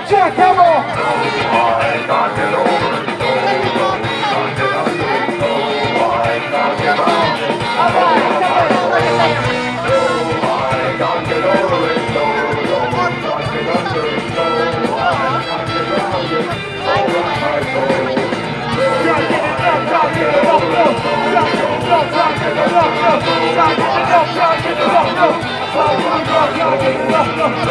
check, come on. I can't get over it. Can't get under it. I can't get around it. All right, come on. I can't get over it. Can't get under it. I can't get around it. All right, my soul. Try get it up, try get it up, no. Try get it up, try get it up, no. Try get it up, try get it up, no. Try get it up, try get it up, no.